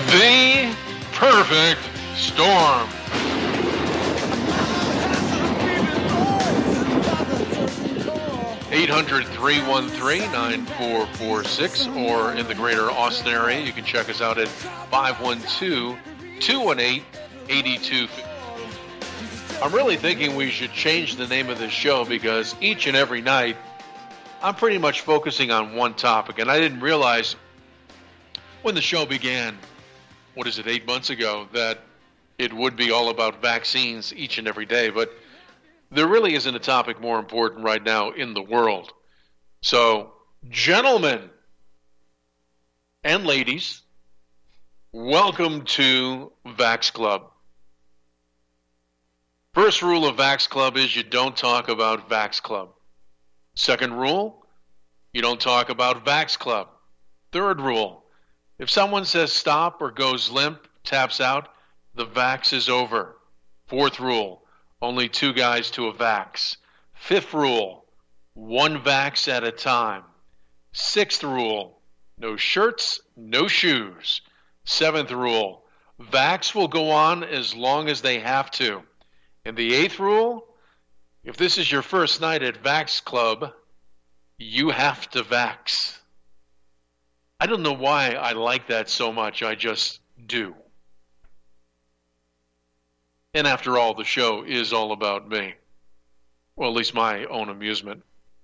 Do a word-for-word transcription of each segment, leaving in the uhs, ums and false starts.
The perfect storm. eight hundred, three one three, nine four four six, or in the greater Austin area, you can check us out at five one two, two one eight, eight two five zero. I'm really thinking we should change the name of this show because each and every night I'm pretty much focusing on one topic, and I didn't realize when the show began, what is it, eight months ago, that it would be all about vaccines each and every day, but there really isn't a topic more important right now in the world. So, gentlemen and ladies, welcome to Vax Club. First rule of Vax Club is you don't talk about Vax Club. Second rule, you don't talk about Vax Club. Third rule, if someone says stop or goes limp, taps out, the vax is over. Fourth rule, only two guys to a vax. Fifth rule, one vax at a time. Sixth rule, no shirts, no shoes. Seventh rule, vax will go on as long as they have to. And the eighth rule, if this is your first night at Vax Club, you have to vax. I don't know why I like that so much, I just do. And after all, the show is all about me. Well, at least my own amusement.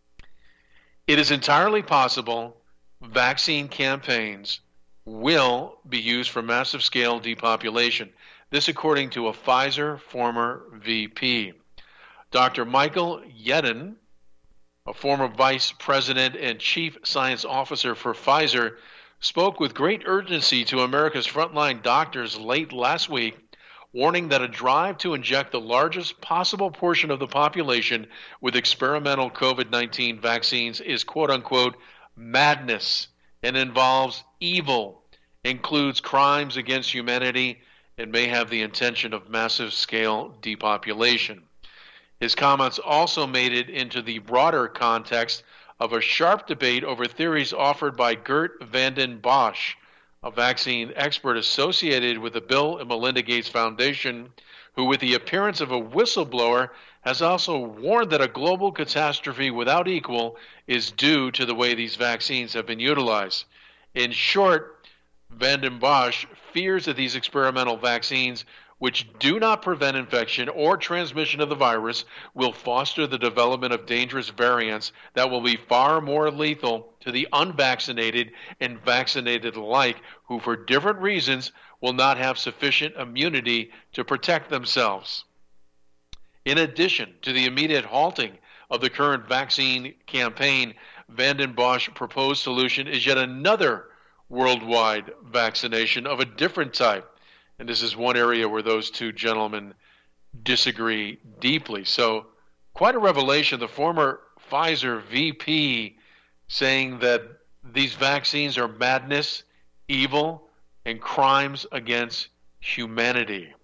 It is entirely possible vaccine campaigns will be used for massive scale depopulation. This according to a Pfizer former V P. Doctor Michael Yeadon, a former vice president and chief science officer for Pfizer, spoke with great urgency to America's frontline doctors late last week, warning that a drive to inject the largest possible portion of the population with experimental COVID nineteen vaccines is quote-unquote madness and involves evil, includes crimes against humanity, and may have the intention of massive scale depopulation. His comments also made it into the broader context of a sharp debate over theories offered by Gert Vanden Bosch, a vaccine expert associated with the Bill and Melinda Gates Foundation, who, with the appearance of a whistleblower, has also warned that a global catastrophe without equal is due to the way these vaccines have been utilized. In short, Vanden Bosch fears that these experimental vaccines, which do not prevent infection or transmission of the virus, will foster the development of dangerous variants that will be far more lethal to the unvaccinated and vaccinated alike, who for different reasons will not have sufficient immunity to protect themselves. In addition to the immediate halting of the current vaccine campaign, Vanden Bosch proposed solution is yet another worldwide vaccination of a different type. And this is one area where those two gentlemen disagree deeply. So, quite a revelation. The former Pfizer V P saying that these vaccines are madness, evil, and crimes against humanity.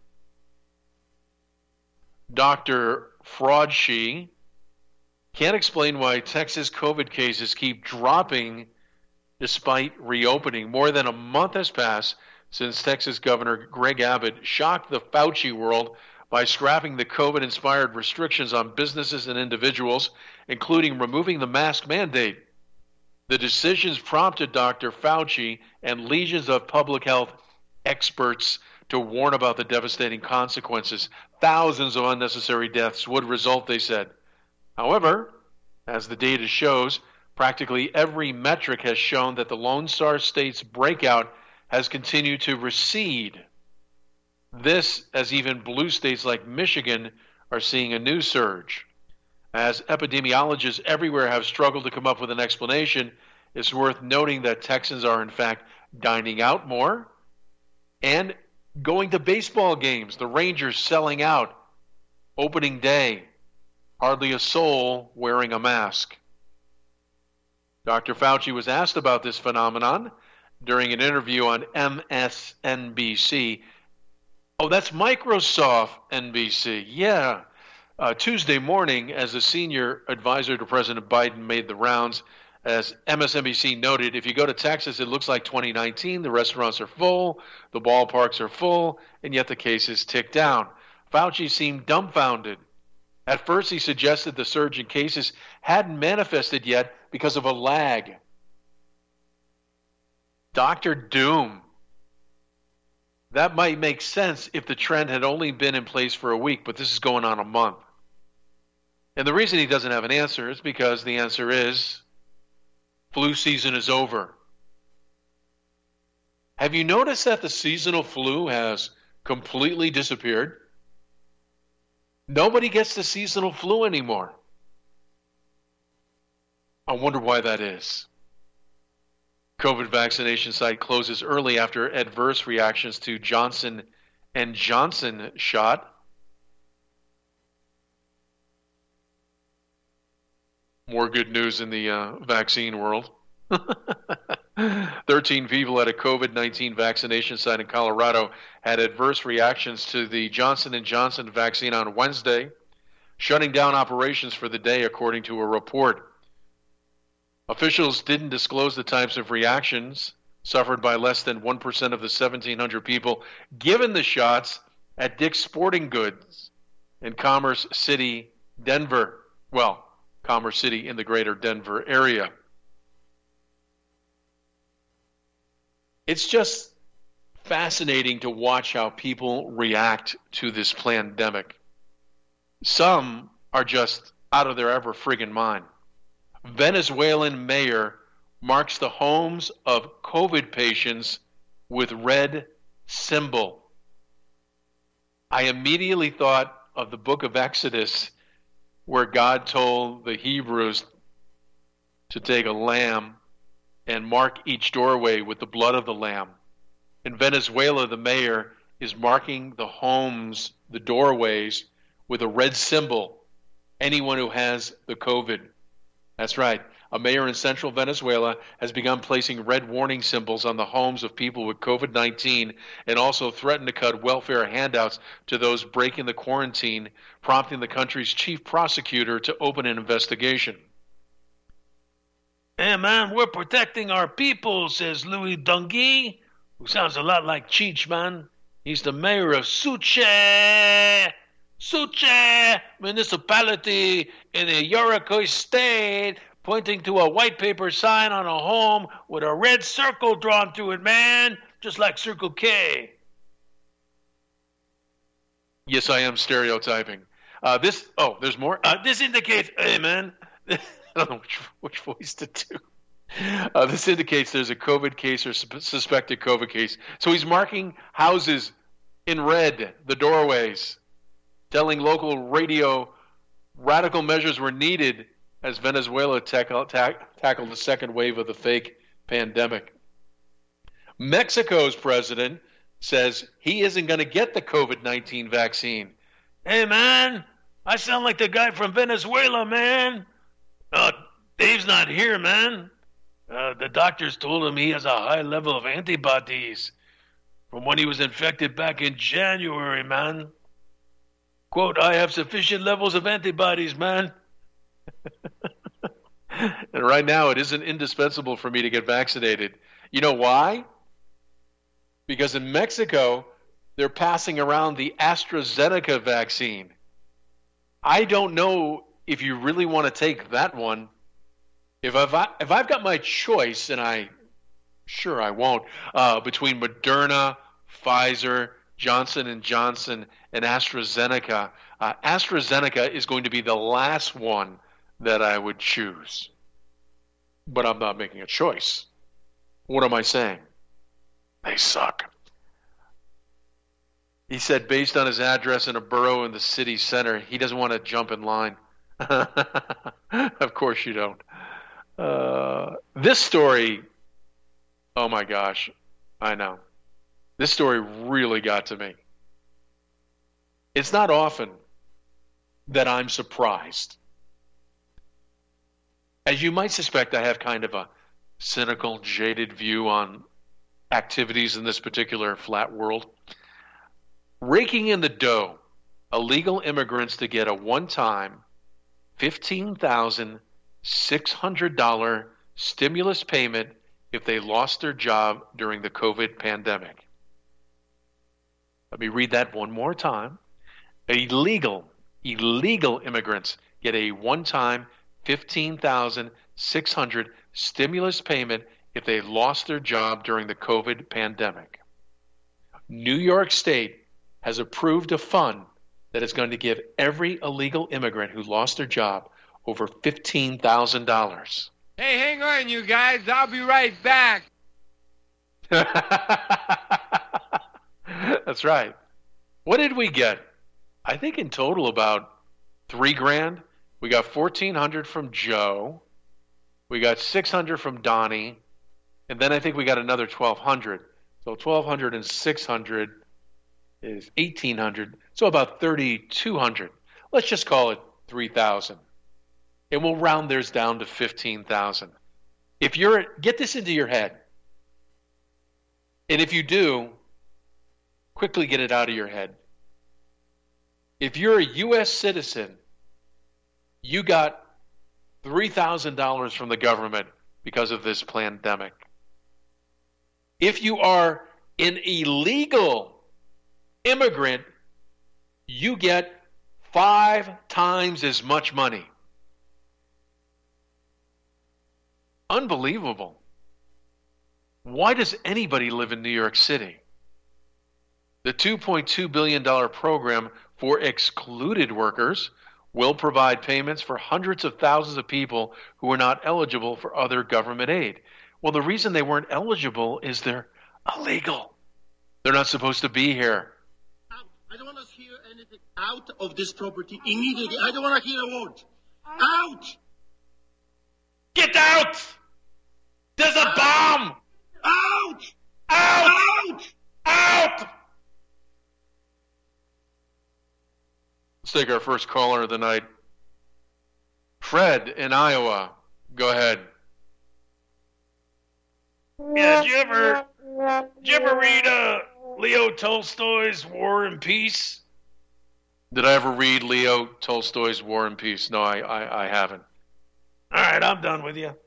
Doctor Fraudshi can't explain why Texas COVID cases keep dropping despite reopening. More than a month has passed since Texas Governor Greg Abbott shocked the Fauci world by scrapping the COVID-inspired restrictions on businesses and individuals, including removing the mask mandate. The decisions prompted Doctor Fauci and legions of public health experts to warn about the devastating consequences. Thousands of unnecessary deaths would result, they said. However, as the data shows, practically every metric has shown that the Lone Star State's breakout has continued to recede. This, as even blue states like Michigan are seeing a new surge. As epidemiologists everywhere have struggled to come up with an explanation, it's worth noting that Texans are in fact dining out more and going to baseball games. The Rangers selling out. Opening day, hardly a soul wearing a mask. Doctor Fauci was asked about this phenomenon during an interview on M S N B C. Oh, that's Microsoft N B C. Yeah. Uh, Tuesday morning, as a senior advisor to President Biden made the rounds, As M S N B C noted, if you go to Texas, it looks like twenty nineteen. The restaurants are full, the ballparks are full, and yet the cases tick down. Fauci seemed dumbfounded. At first, he suggested the surge in cases hadn't manifested yet because of a lag. Doctor Doom. That might make sense if the trend had only been in place for a week, but this is going on a month. And the reason he doesn't have an answer is because the answer is flu season is over. Have you noticed that the seasonal flu has completely disappeared? Nobody gets the seasonal flu anymore. I wonder why that is. COVID vaccination site closes early after adverse reactions to Johnson and Johnson shot. More good news in the uh, vaccine world. thirteen people at a COVID nineteen vaccination site in Colorado had adverse reactions to the Johnson and Johnson vaccine on Wednesday, shutting down operations for the day, according to a report. Officials didn't disclose the types of reactions suffered by less than one percent of the seventeen hundred people given the shots at Dick's Sporting Goods in Commerce City, Denver. Well, Commerce City in the greater Denver area. It's just fascinating to watch how people react to this pandemic. Some are just out of their ever friggin' mind. Venezuelan mayor marks the homes of COVID patients with red symbol. I immediately thought of the book of Exodus, where God told the Hebrews to take a lamb and mark each doorway with the blood of the lamb. In Venezuela, the mayor is marking the homes, the doorways, with a red symbol, anyone who has the COVID. That's right. A mayor in central Venezuela has begun placing red warning symbols on the homes of people with COVID nineteen and also threatened to cut welfare handouts to those breaking the quarantine, prompting the country's chief prosecutor to open an investigation. Hey, man, we're protecting our people, says Louis Dungui, who sounds a lot like Cheech, man. He's the mayor of Suche, Suche municipality in the Yaracuy state, pointing to a white paper sign on a home with a red circle drawn through it, man, just like Circle K. Yes, I am stereotyping. Uh, this, oh, there's more? Uh, this indicates, hey, man. I don't know which, which voice to do. Uh, this indicates there's a COVID case or su- suspected COVID case. So he's marking houses in red, the doorways, telling local radio radical measures were needed as Venezuela tackle, tack, tackled the second wave of the fake pandemic. Mexico's president says he isn't going to get the COVID nineteen vaccine. Hey, man, I sound like the guy from Venezuela, man. Uh, Dave's not here, man. Uh, the doctors told him he has a high level of antibodies from when he was infected back in January, man. Quote, I have sufficient levels of antibodies, man. And right now, it isn't indispensable for me to get vaccinated. You know why? Because in Mexico, they're passing around the AstraZeneca vaccine. I don't know if you really want to take that one. If I've, if I've got my choice, and I sure I won't, uh, between Moderna, Pfizer, Johnson and Johnson, and AstraZeneca, uh, AstraZeneca is going to be the last one that I would choose. But I'm not making a choice. What am I saying? They suck. He said based on his address in a borough in the city center, he doesn't want to jump in line. Of course you don't. Uh, this story, oh my gosh, I know. This story really got to me. It's not often that I'm surprised. As you might suspect, I have kind of a cynical, jaded view on activities in this particular flat world. Raking in the dough, illegal immigrants to get a one-time fifteen thousand six hundred dollars stimulus payment if they lost their job during the COVID pandemic. Let me read that one more time. Illegal, illegal immigrants get a one-time fifteen thousand six hundred dollars stimulus payment if they lost their job during the COVID pandemic. New York State has approved a fund that is going to give every illegal immigrant who lost their job over fifteen thousand dollars. Hey, hang on, you guys. I'll be right back. That's right. What did we get? I think in total about three grand. We got fourteen hundred from Joe. We got six hundred from Donnie. And then I think we got another twelve hundred. So twelve hundred and six hundred is eighteen hundred. So about thirty-two hundred. Let's just call it three thousand. And we'll round theirs down to fifteen thousand. If you're, get this into your head. And if you do, quickly get it out of your head. If you're a U S citizen, you got three thousand dollars from the government because of this pandemic. If you are an illegal immigrant, you get five times as much money. Unbelievable. Why does anybody live in New York City? The two point two billion dollars program for excluded workers will provide payments for hundreds of thousands of people who are not eligible for other government aid. Well, the reason they weren't eligible is they're illegal. They're not supposed to be here. Out. I don't want to hear anything out of this property immediately. I don't want to hear a word. Out! Get out! There's a bomb! Out! Out! Out! Out! Let's take our first caller of the night. Fred in Iowa. Go ahead. Yeah, did you ever, did you ever read uh, Leo Tolstoy's War and Peace? Did I ever read Leo Tolstoy's War and Peace? No, I, I, I haven't. All right, I'm done with you.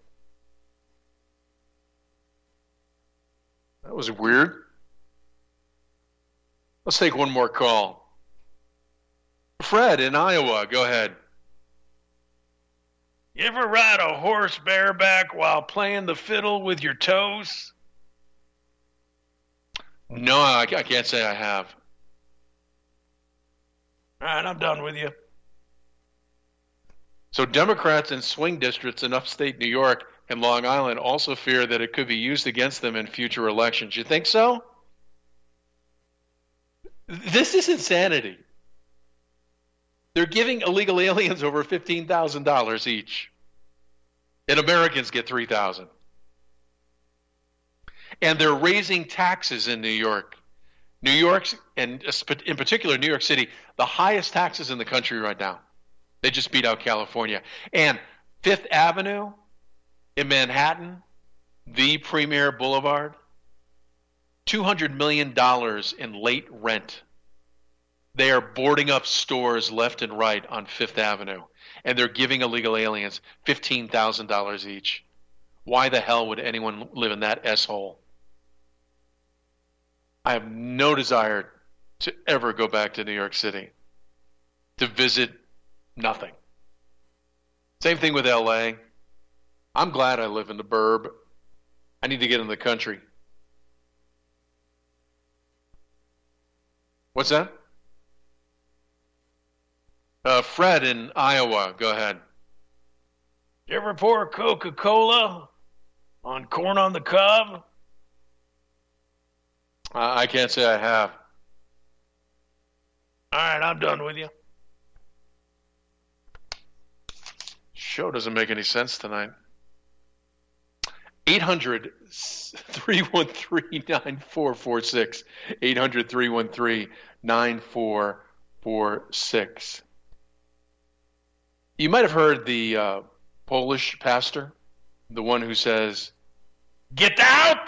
That was weird. Let's take one more call. Fred in Iowa, go ahead. You ever ride a horse bareback while playing the fiddle with your toes? No, I, I can't say I have. All right, I'm done with you. So Democrats in swing districts in upstate New York and Long Island also fear that it could be used against them in future elections. You think so? This is insanity. They're giving illegal aliens over fifteen thousand dollars each. And Americans get three thousand dollars. And they're raising taxes in New York. New York's, and in particular New York City, the highest taxes in the country right now. They just beat out California. And Fifth Avenue in Manhattan, the premier boulevard, two hundred million dollars in late rent. They are boarding up stores left and right on Fifth Avenue, and they're giving illegal aliens fifteen thousand dollars each. Why the hell would anyone live in that S-hole? I have no desire to ever go back to New York City, to visit nothing. Same thing with L A. I'm glad I live in the burb. I need to get in the country. What's that? Uh, Fred in Iowa, go ahead. You ever pour Coca-Cola on corn on the cob? Uh, I can't say I have. All right, I'm done with you. Show doesn't make any sense tonight. eight hundred, three one three, nine four four six. eight hundred, three one three, nine four four six. You might have heard the uh, Polish pastor, the one who says, Get out!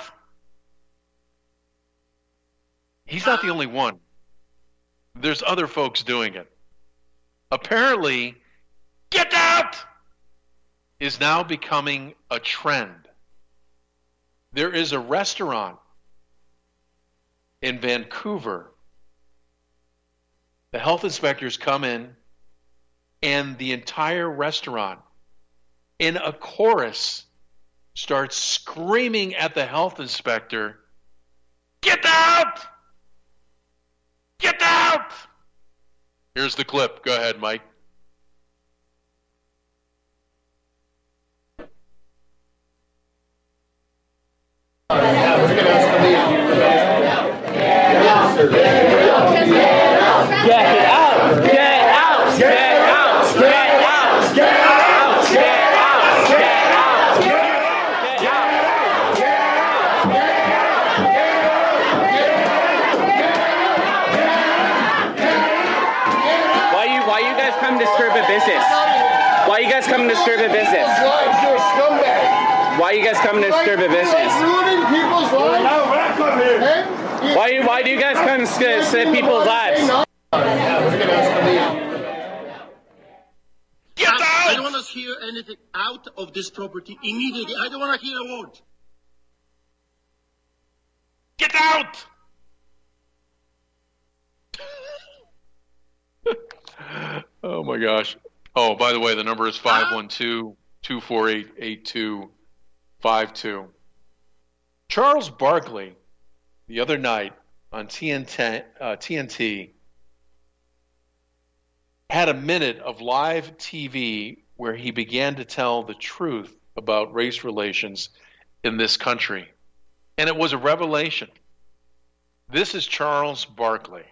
He's not the only one. There's other folks doing it. Apparently, Get out! is now becoming a trend. There is a restaurant in Vancouver. The health inspectors come in, and the entire restaurant, in a chorus, starts screaming at the health inspector, "Get out! Get out!" Here's the clip. Go ahead, Mike. Why you guys come to disturb a business? You're a scumbag. Why you guys come to disturb a business? Ruining people's lives. Why you Why do you guys come to disturb people's lives? Get out! I don't want to hear anything out of this property immediately. I don't want to hear a word. Get out! Oh my gosh. Oh, by the way, the number is five one two, two four eight, eight two five two. Charles Barkley, the other night on T N T, uh, T N T, had a minute of live T V where he began to tell the truth about race relations in this country. And it was a revelation. This is Charles Barkley.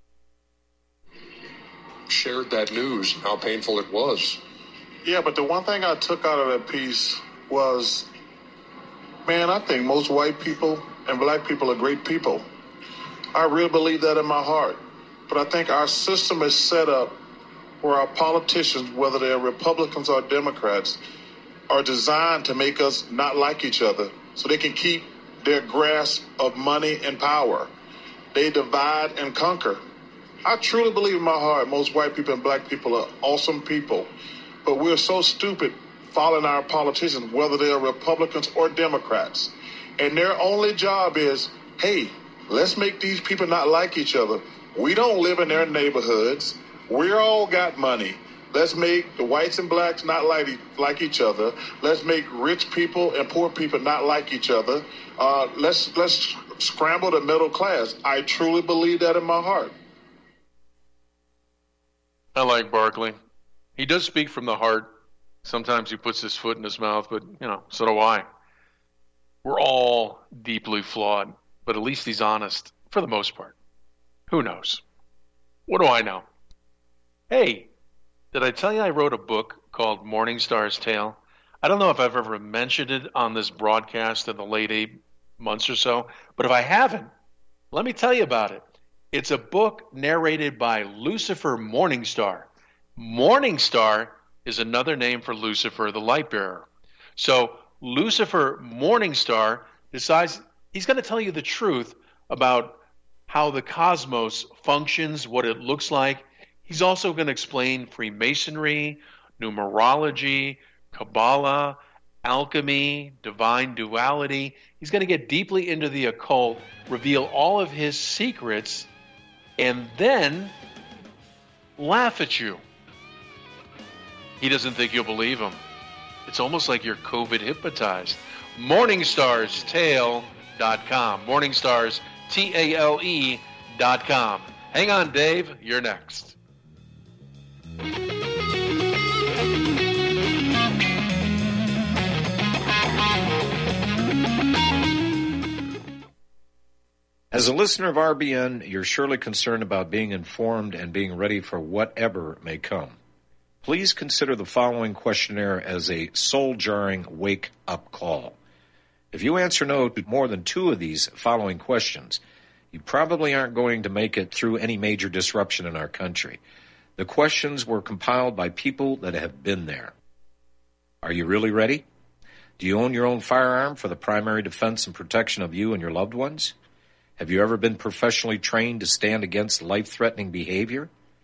Shared that news, how painful it was. Yeah, but the one thing I took out of that piece was, man, I think most white people and black people are great people. I really believe that in my heart. But I think our system is set up where our politicians, whether they're Republicans or Democrats, are designed to make us not like each other so they can keep their grasp of money and power. They divide and conquer. I truly believe in my heart most white people and black people are awesome people, but we're so stupid following our politicians, whether they're Republicans or Democrats. And their only job is, hey, let's make these people not like each other. We don't live in their neighborhoods. We all got money. Let's make the whites and blacks not like, like each other. Let's make rich people and poor people not like each other. Uh, let's, let's scramble the middle class. I truly believe that in my heart. I like Barkley. He does speak from the heart. Sometimes he puts his foot in his mouth, but, you know, so do I. We're all deeply flawed, but at least he's honest for the most part. Who knows? What do I know? Hey, did I tell you I wrote a book called Morningstar's Tale? I don't know if I've ever mentioned it on this broadcast in the late eight months or so, but if I haven't, let me tell you about it. It's a book narrated by Lucifer Morningstar. Morningstar is another name for Lucifer, the light bearer. So Lucifer Morningstar decides he's going to tell you the truth about how the cosmos functions, what it looks like. He's also going to explain Freemasonry, numerology, Kabbalah, alchemy, divine duality. He's going to get deeply into the occult, reveal all of his secrets, and then laugh at you. He doesn't think you'll believe him. It's almost like you're COVID hypnotized. Morningstars Tale dot com. Morningstars, T A L E dot com. Hang on, Dave. You're next. As a listener of R B N, you're surely concerned about being informed and being ready for whatever may come. Please consider the following questionnaire as a soul-jarring wake-up call. If you answer no to more than two of these following questions, you probably aren't going to make it through any major disruption in our country. The questions were compiled by people that have been there. Are you really ready? Do you own your own firearm for the primary defense and protection of you and your loved ones? Have you ever been professionally trained to stand against life-threatening behavior?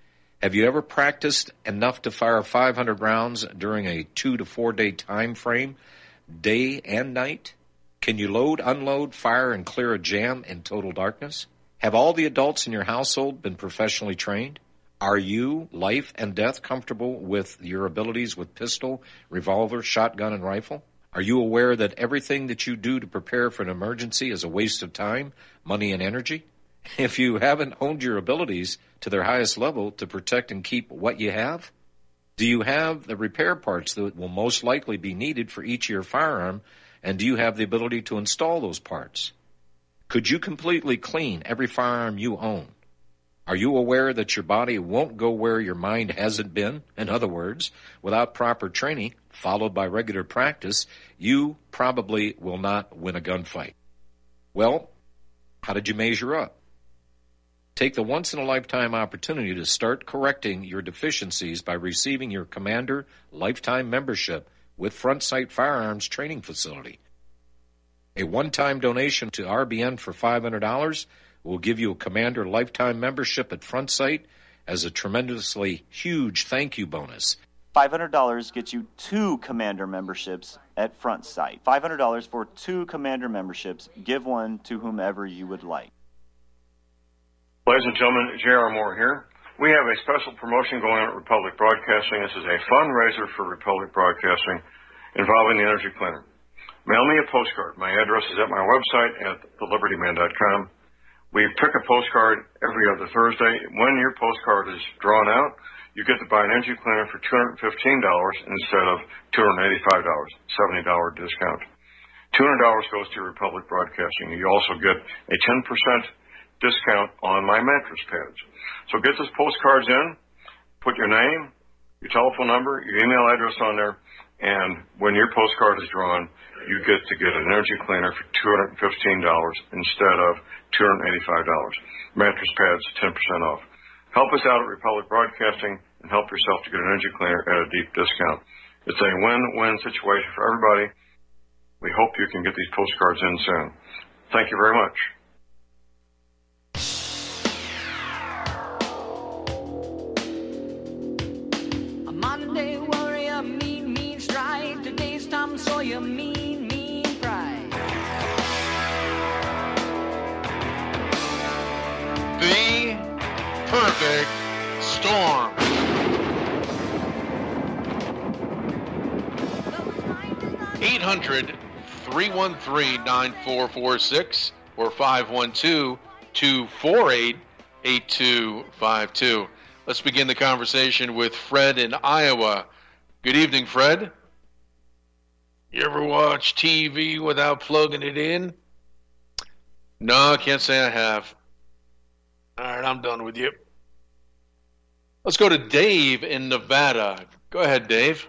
Have you ever practiced enough to fire five hundred rounds during a two to four day time frame, day and night? Can you load, unload, fire, and clear a jam in total darkness? Have all the adults in your household been professionally trained? Are you, life and death, comfortable with your abilities with pistol, revolver, shotgun, and rifle? Are you aware that everything that you do to prepare for an emergency is a waste of time, money, and energy? If you haven't honed your abilities to their highest level to protect and keep what you have, do you have the repair parts that will most likely be needed for each of your firearm, and do you have the ability to install those parts? Could you completely clean every firearm you own? Are you aware that your body won't go where your mind hasn't been? In other words, without proper training, followed by regular practice, you probably will not win a gunfight. Well, how did you measure up? Take the once-in-a-lifetime opportunity to start correcting your deficiencies by receiving your Commander Lifetime Membership with Front Sight Firearms Training Facility. A one-time donation to R B N for five hundred dollars will give you a Commander Lifetime Membership at Front Sight as a tremendously huge thank you bonus. five hundred dollars gets you two Commander memberships at Front Sight. five hundred dollars for two Commander memberships. Give one to whomever you would like. Ladies and gentlemen, J R. Moore here. We have a special promotion going on at Republic Broadcasting. This is a fundraiser for Republic Broadcasting involving the Energy Cleaner. Mail me a postcard. My address is at my website at the liberty man dot com. We pick a postcard every other Thursday. When your postcard is drawn out, you get to buy an Energy Cleaner for two hundred fifteen dollars instead of two hundred eighty-five dollars, seventy dollars discount. two hundred dollars goes to Republic Broadcasting. You also get a ten percent discount on my mattress pads. So get those postcards in, put your name, your telephone number, your email address on there, and when your postcard is drawn, you get to get an Energy Cleaner for two hundred fifteen dollars instead of two hundred eighty-five dollars. Mattress pads, ten percent off. Help us out at Republic Broadcasting and help yourself to get an Energy Cleaner at a deep discount. It's a win-win situation for everybody. We hope you can get these postcards in soon. Thank you very much. Monday warrior, mean, mean stride. Today's Tom Sawyer, mean, mean pride. The perfect storm. eight hundred, three one three, nine four four six or five one two, two four eight, eight two five two. Let's begin the conversation with Fred in Iowa. Good evening, Fred. You ever watch T V without plugging it in? No, I can't say I have. All right, I'm done with you. Let's go to Dave in Nevada. Go ahead, Dave.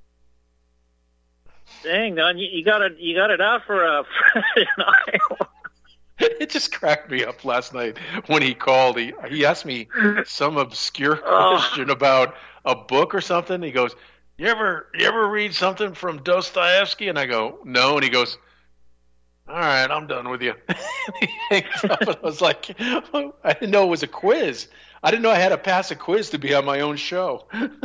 Dang, man, you, you got it. You got it out for a Fred in Iowa. It just cracked me up last night when he called. He he asked me some obscure Oh. question about a book or something. He goes, "You ever you ever read something from Dostoevsky?" And I go, "No." And he goes, "All right, I'm done with you." He hangs up, and I was like, I didn't know it was a quiz. I didn't know I had to pass a quiz to be on my own show.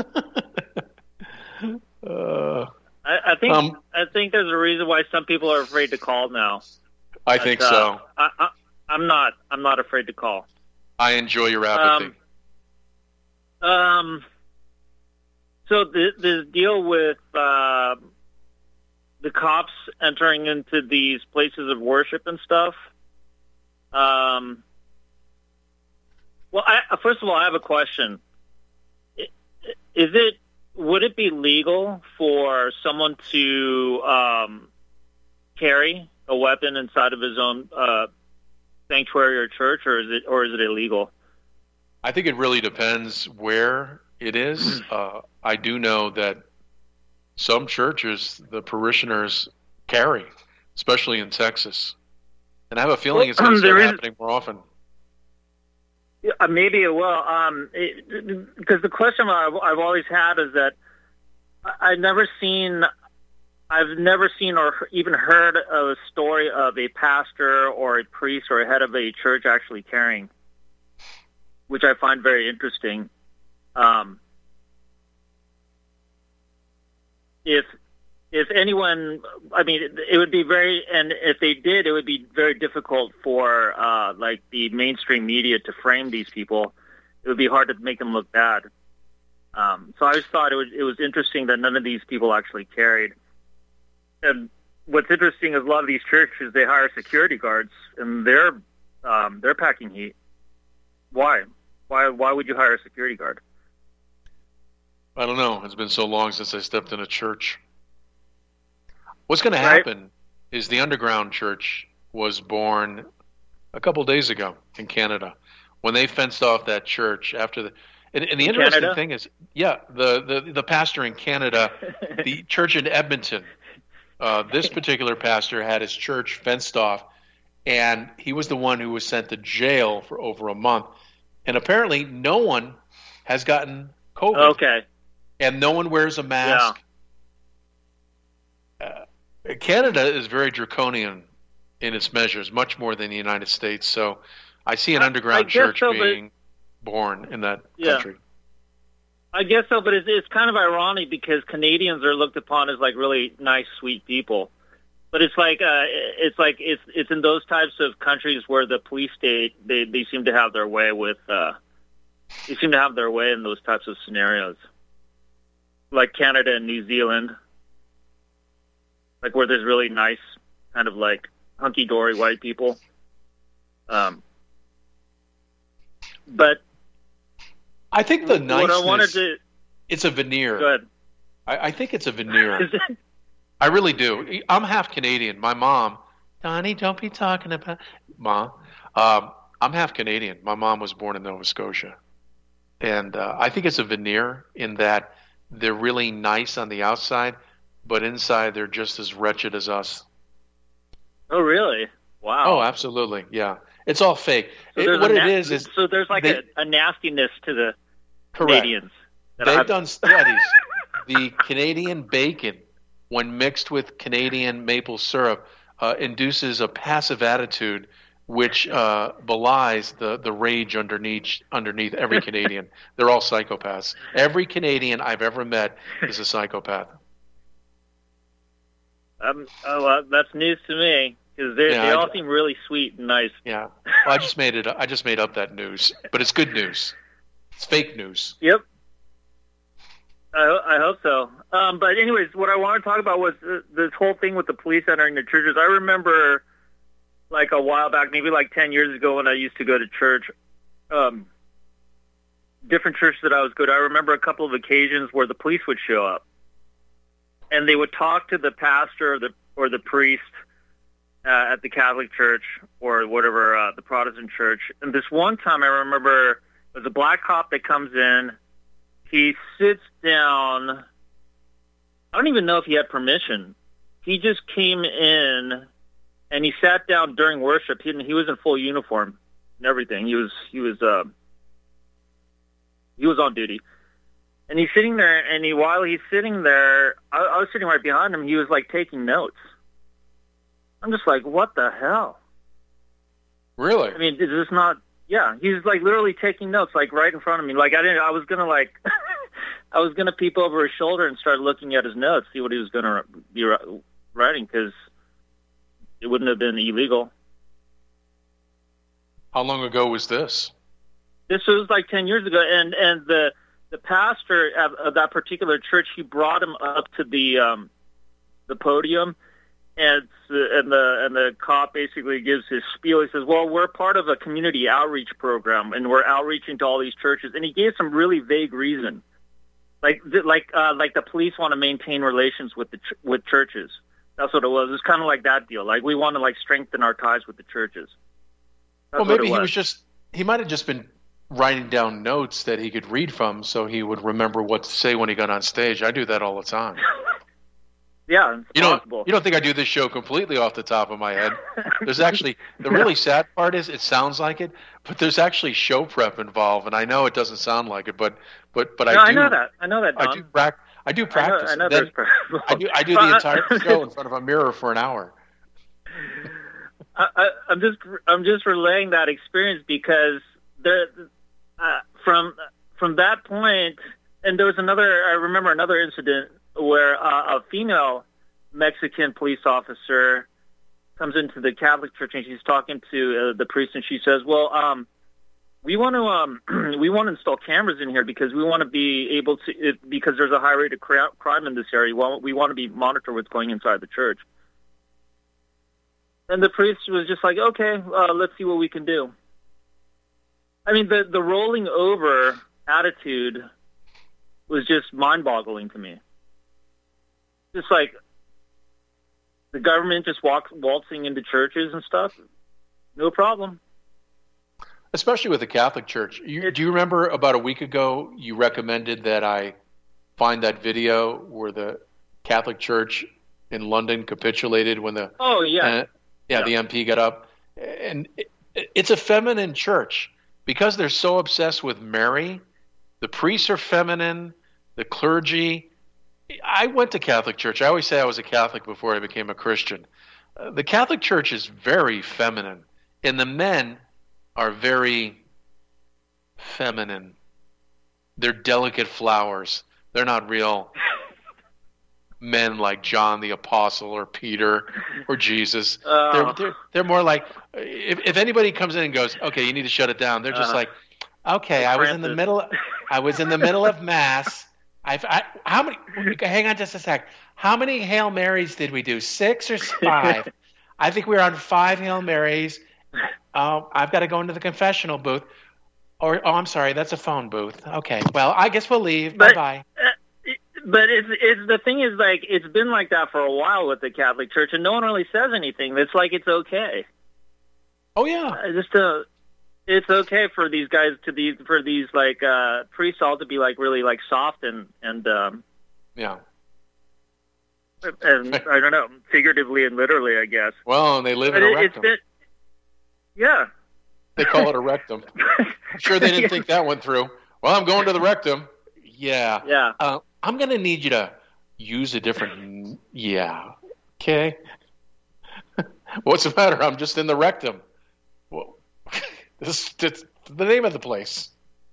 uh, I, I think Um, I think there's a reason why some people are afraid to call now. I think But, uh, so. I, I, I'm not. I'm not afraid to call. I enjoy your apathy. Um, um so the the deal with uh, the cops entering into these places of worship and stuff. Um. Well, I, first of all, I have a question. I- Is it would it be legal for someone to um, carry a weapon inside of his own uh, sanctuary or church, or is it or is it illegal? I think it really depends where it is. Uh, I do know that some churches, the parishioners carry, especially in Texas. And I have a feeling it's going to There start is- happening more often. Yeah, uh, maybe it will. Um, because the question I've, I've always had is that I- I've never seen, I've never seen or even heard of a story of a pastor or a priest or a head of a church actually carrying, which I find very interesting. Um, if if anyone, I mean, it, it would be very, and if they did, it would be very difficult for uh, like the mainstream media to frame these people. It would be hard to make them look bad. Um, so I just thought it was it was interesting that none of these people actually carried. And what's interesting is a lot of these churches, they hire security guards, and they're um, they're packing heat. Why? Why? Why would you hire a security guard? I don't know. It's been so long since I stepped in a church. What's going to Right. happen is the underground church was born a couple days ago in Canada when they fenced off that church after the. And, and the In interesting Canada? thing is, yeah, the, the, the pastor in Canada, the church in Edmonton, uh, this particular pastor had his church fenced off, and he was the one who was sent to jail for over a month. And apparently no one has gotten COVID. Okay. And no one wears a mask. Uh, Canada is very draconian in its measures, much more than the United States. So I see an I- underground I guess church so, but- being born in that Yeah. country. I guess so, but it's, it's kind of ironic because Canadians are looked upon as like really nice, sweet people. But it's like uh, it's like it's it's in those types of countries where the police state they, they seem to have their way with uh, they seem to have their way in those types of scenarios, like Canada and New Zealand, like where there's really nice kind of like hunky dory white people. Um, but I think the what niceness, I wanted to it's a veneer. go ahead. I, I think it's a veneer. Is it- I really do. I'm half Canadian. My mom, Donnie, don't be talking about Mom. Um, I'm half Canadian. My mom was born in Nova Scotia. And uh, I think it's a veneer in that they're really nice on the outside, but inside they're just as wretched as us. Oh, really? Wow. Oh, absolutely. Yeah. It's all fake. So It- there's what a it na- is is so there's like they- a, a nastiness to the Correct. Canadians. that They've I've- done studies. The Canadian bacon, when mixed with Canadian maple syrup, uh, induces a passive attitude which uh, belies the, the rage underneath underneath every Canadian. They're all psychopaths. Every Canadian I've ever met is a psychopath. Um, oh, well, that's news to me because they Yeah, they I- all seem really sweet and nice. Yeah. Well, I just made it. I just made up that news, but it's good news. It's fake news. Yep. I, ho- I hope so. Um, but anyways, what I want to talk about was uh, this whole thing with the police entering the churches. I remember, like a while back, maybe like ten years ago, when I used to go to church, um, different churches that I was go to. I remember a couple of occasions where the police would show up, and they would talk to the pastor or the or the priest uh, at the Catholic Church or whatever uh, the Protestant church. And this one time, I remember there's a black cop that comes in. He sits down. I don't even know if he had permission. He just came in, and he sat down during worship. He, he was in full uniform and everything. He was he was uh, he was on duty, and he's sitting there. And he while he's sitting there, I, I was sitting right behind him. He was like taking notes. I'm just like, what the hell? Really? I mean, is this not? Yeah, he's like literally taking notes, like right in front of me. Like I didn't. I was gonna like, I was gonna peep over his shoulder and start looking at his notes, see what he was gonna be writing, because it wouldn't have been illegal. How long ago was this? This was like ten years ago, and and the the pastor of, of that particular church, he brought him up to the um, the podium. And and the and the cop basically gives his spiel. He says, "Well, we're part of a community outreach program, and we're outreaching to all these churches." And he gave some really vague reason, like like uh, like the police want to maintain relations with the ch- with churches. That's what it was. It's kind of like that deal. Like we want to like strengthen our ties with the churches. That's Well, what maybe it he was just. He might have just been writing down notes that he could read from, so he would remember what to say when he got on stage. I do that all the time. Yeah, it's You possible. don't, you don't think I do this show completely off the top of my head. There's actually, the really sad part is it sounds like it, but there's actually show prep involved, and I know it doesn't sound like it, but but but no, I do. I know that. I know that, Don. I do, prac- I do practice. I know, I know Then there's prep. I do, I do But the I- entire show in front of a mirror for an hour. I, I, I'm just I'm just relaying that experience because there, uh, from from that point, and there was another, I remember another incident where uh, a female Mexican police officer comes into the Catholic Church and she's talking to uh, the priest, and she says, well, um, we want to um, we want to install cameras in here because we want to be able to, it, because there's a high rate of cri- crime in this area. We want, we want to be monitored what's going inside the church. And the priest was just like, okay, uh, let's see what we can do. I mean, the, the rolling over attitude was just mind-boggling to me. Just like the government just walks waltzing into churches and stuff, no problem. Especially with the Catholic Church. You, do you remember about a week ago you recommended that I find that video where the Catholic Church in London capitulated when the oh yeah uh, yeah, yeah the M P got up? And it, it's a feminine church because they're so obsessed with Mary. The priests are feminine, the clergy. I went to Catholic Church. I always say I was a Catholic before I became a Christian. Uh, the Catholic Church is very feminine, and the men are very feminine. They're delicate flowers. They're not real men like John the Apostle or Peter or Jesus. Uh, they're, they're they're more like, if if anybody comes in and goes, okay, you need to shut it down, they're just uh, like, okay, I was in the middle. I was in the middle of Mass. I've, I how many? Hang on just a sec. How many Hail Marys did we do? Six or five? I think we were on five Hail Marys. Oh, I've got to go into the confessional booth. Or, oh, I'm sorry, that's a phone booth. Okay, well, I guess we'll leave. Bye bye. Uh, but it's it's the thing is like it's been like that for a while with the Catholic Church, and no one really says anything. It's like it's okay. Oh yeah, uh, just uh, it's okay for these guys to these for these like uh, priests all to be like really like soft and and um, yeah. And I don't know, figuratively and literally, I guess. Well, and they live but in a it, rectum. It's been, yeah. They call it a rectum. I'm sure they didn't yeah. think that went through. Well, I'm going to the rectum. Yeah. Yeah. Uh, I'm going to need you to use a different. Yeah. Okay. What's the matter? I'm just in the rectum. Well, this is the name of the place.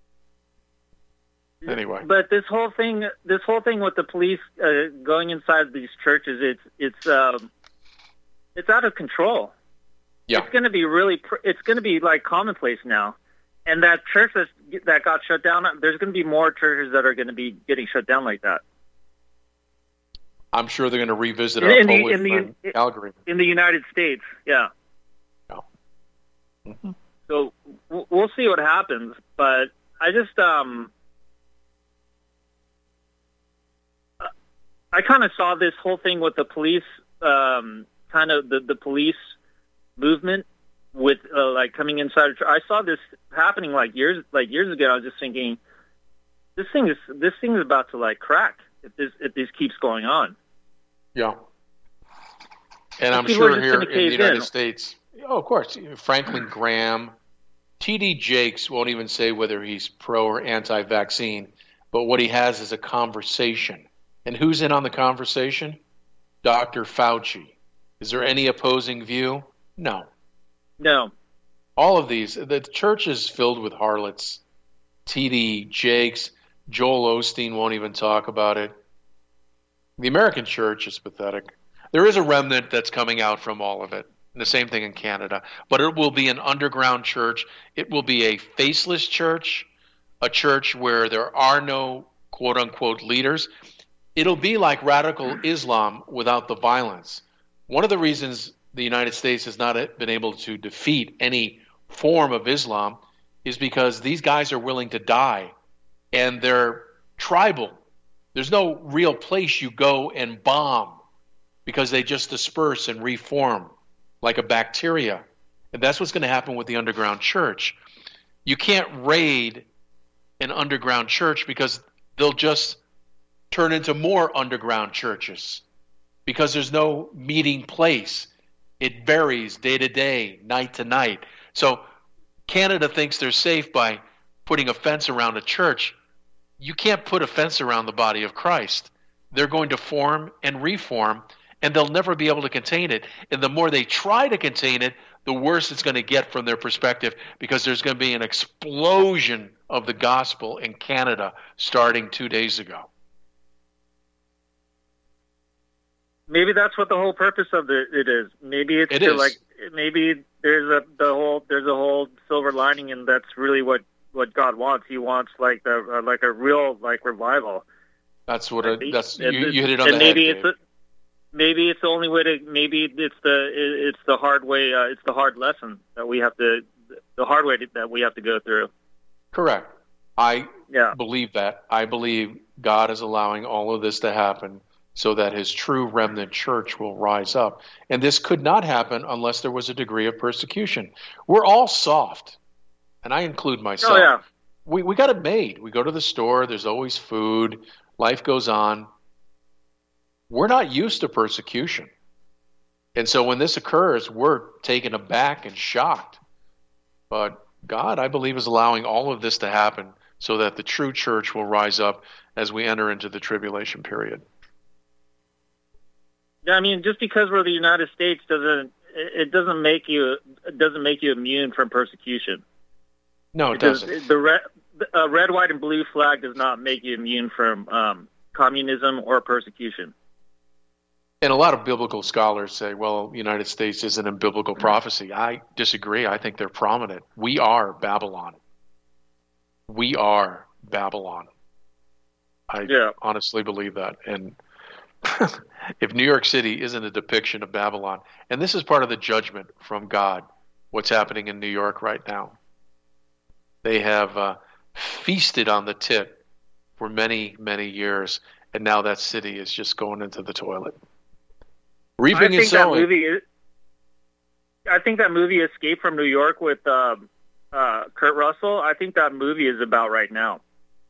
Anyway. But this whole thing, this whole thing with the police uh, going inside these churches, it's it's um, it's out of control. Yeah. It's going to be really, it's going to be like commonplace now. And that church that's, that got shut down, there's going to be more churches that are going to be getting shut down like that. I'm sure they're going to revisit our in the, Polish in friend the, algorithm. In the United States, yeah. Oh. Mm-hmm. So we'll see what happens. But I just, um, I kind of saw this whole thing with the police, um, kind of the, the police movement with uh, like coming inside. I saw this happening like years, like years ago. I was just thinking, this thing is this thing is about to like crack if this if this keeps going on. Yeah, and I'm sure here in the United in. States, oh, of course, Franklin Graham, T D Jakes won't even say whether he's pro or anti-vaccine, but what he has is a conversation. And who's in on the conversation? Doctor Fauci. Is there any opposing view? No. No. All of these, the church is filled with harlots. T D Jakes, Joel Osteen won't even talk about it. The American church is pathetic. There is a remnant that's coming out from all of it. And the same thing in Canada. But it will be an underground church. It will be a faceless church, a church where there are no quote-unquote leaders. It'll be like radical Islam without the violence. One of the reasons the United States has not been able to defeat any form of Islam is because these guys are willing to die, and they're tribal. There's no real place you go and bomb because they just disperse and reform like a bacteria. And that's what's going to happen with the underground church. You can't raid an underground church because they'll just turn into more underground churches because there's no meeting place. It varies day to day, night to night. So Canada thinks they're safe by putting a fence around a church. You can't put a fence around the body of Christ. They're going to form and reform, and they'll never be able to contain it. And the more they try to contain it, the worse it's going to get from their perspective because there's going to be an explosion of the gospel in Canada starting two days ago. Maybe that's what the whole purpose of the, it is. Maybe it's It to is. like maybe there's a the whole there's a whole silver lining, and that's really what, what God wants. He wants like the uh, like a real like revival. That's what it, that's you, And- you hit it on and the maybe head. it's Dave. a, maybe it's the only way to maybe it's the it's the hard way uh, it's the hard lesson that we have to the hard way to, that we have to go through. Correct. I Yeah. believe that. I believe God is allowing all of this to happen so that his true remnant church will rise up. And this could not happen unless there was a degree of persecution. We're all soft, and I include myself. Oh yeah. We we got it made. We go to the store, there's always food, life goes on. We're not used to persecution. And so when this occurs, we're taken aback and shocked. But God, I believe, is allowing all of this to happen so that the true church will rise up as we enter into the tribulation period. Yeah, I mean, just because we're the United States doesn't it doesn't make you it doesn't make you immune from persecution. No, it, It does- doesn't. The red, uh, red, white, and blue flag does not make you immune from um, communism or persecution. And a lot of biblical scholars say, well, the United States isn't in biblical prophecy. I disagree. I think they're prominent. We are Babylon. We are Babylon. I Yeah. honestly believe that. And if New York City isn't a depiction of Babylon, and this is part of the judgment from God, what's happening in New York right now. They have uh, feasted on the tit for many, many years, and now that city is just going into the toilet. I Reaping and think that sowing. movie. Is, I think that movie Escape from New York with um, uh, Kurt Russell. I think that movie is about right now.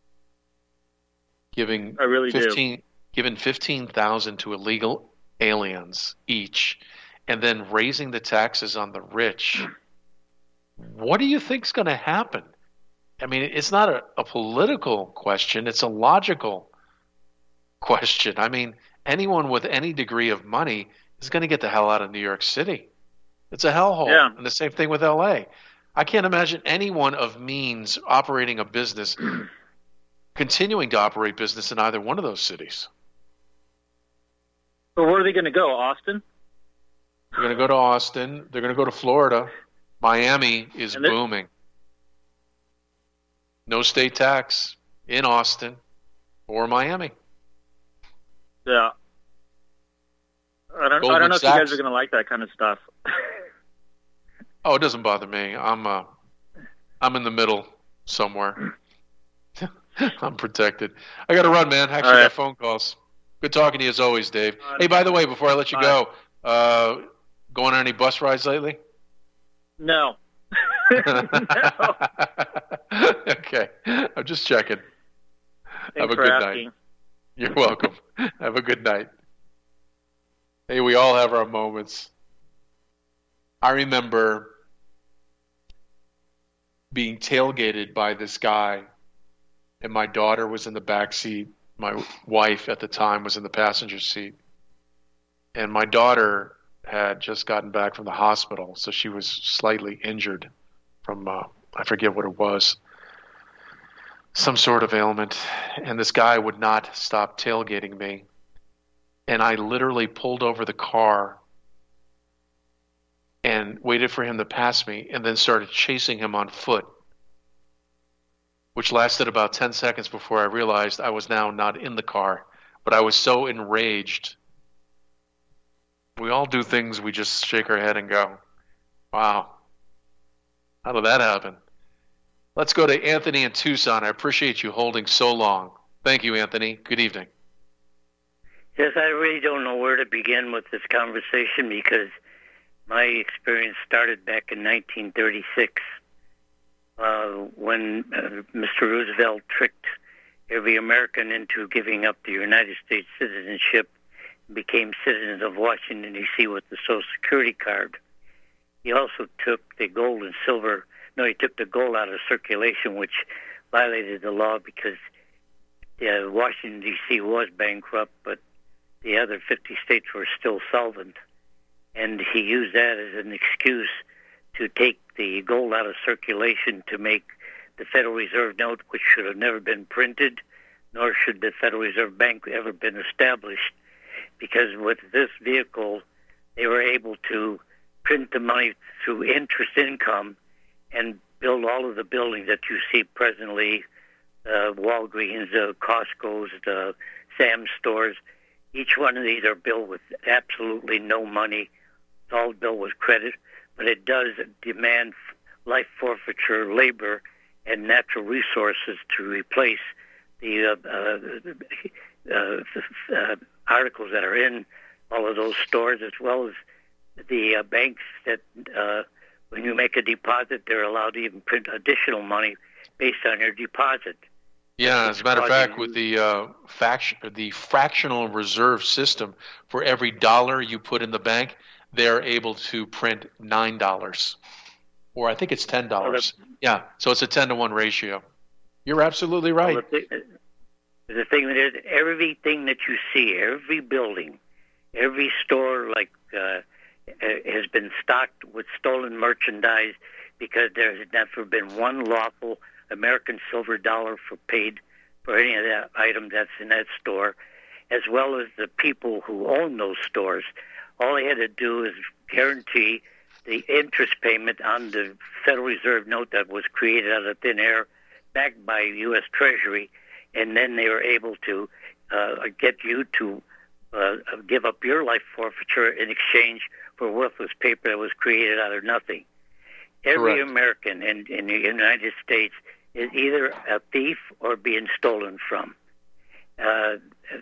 Giving I really do. fifteen, giving fifteen thousand to illegal aliens each, and then raising the taxes on the rich. What do you think's going to happen? I mean, it's not a, a political question; it's a logical question. I mean, anyone with any degree of money is going to get the hell out of New York City. It's a hellhole, Yeah. and the same thing with L A. I can't imagine anyone of means operating a business. Continuing to operate business in either one of those cities. So where are they going to go? Austin? They're going to go to Austin. They're going to go to Florida. Miami is And they- booming. No state tax in Austin or Miami. Yeah. I don't. I Goldman don't know if you Sachs. guys are going to like that kind of stuff. Oh, it doesn't bother me. I'm uh, I'm in the middle somewhere. I'm protected. I got to run, man. Actually, All right. got phone calls. Good talking to you as always, Dave. Hey, by the way, before I let you Bye. go, uh, going on any bus rides lately? No. Okay. I'm just checking. Have Thanks a for good asking. night. You're welcome. Have a good night. Hey, we all have our moments. I remember being tailgated by this guy, and my daughter was in the back seat. My wife at the time was in the passenger seat. And my daughter had just gotten back from the hospital, so she was slightly injured from, uh, I forget what it was, some sort of ailment. And this guy would not stop tailgating me. And I literally pulled over the car and waited for him to pass me and then started chasing him on foot, which lasted about ten seconds before I realized I was now not in the car. But I was so enraged. We all do things, we just shake our head and go, wow, how did that happen? Let's go to Anthony in Tucson. I appreciate you holding so long. Thank you, Anthony. Good evening. Yes, I really don't know where to begin with this conversation because my experience started back in nineteen thirty-six uh, when uh, Mister Roosevelt tricked every American into giving up the United States citizenship and became citizens of Washington, D C with the Social Security card. He also took the gold and silver, no, he took the gold out of circulation, which violated the law because uh, Washington, D C was bankrupt, but the other fifty states were still solvent. And he used that as an excuse to take the gold out of circulation to make the Federal Reserve note, which should have never been printed, nor should the Federal Reserve Bank ever been established, because with this vehicle, they were able to print the money through interest income and build all of the buildings that you see presently, uh, Walgreens, uh, Costco's, the Sam's stores. Each one of these are built with absolutely no money. It's all built with credit, but it does demand life forfeiture, labor, and natural resources to replace the uh, uh, uh, uh, articles that are in all of those stores, as well as the uh, banks that, uh, when you make a deposit, they're allowed to even print additional money based on your deposit. Yeah, as a matter of fact, with the uh, faction, the fractional reserve system, for every dollar you put in the bank, they're able to print nine dollars, or I think it's ten dollars. Well, yeah, so it's a ten to one ratio. You're absolutely right. Well, the, thing, the thing is, everything that you see, every building, every store, like uh, has been stocked with stolen merchandise, because there has never been one lawful American silver dollar for paid for any of that item that's in that store, as well as the people who own those stores. All they had to do is guarantee the interest payment on the Federal Reserve note that was created out of thin air, backed by U S Treasury, and then they were able to uh, get you to uh, give up your life forfeiture in exchange for worthless paper that was created out of nothing. Every Correct. American in, in the United States is either a thief or being stolen from. Uh,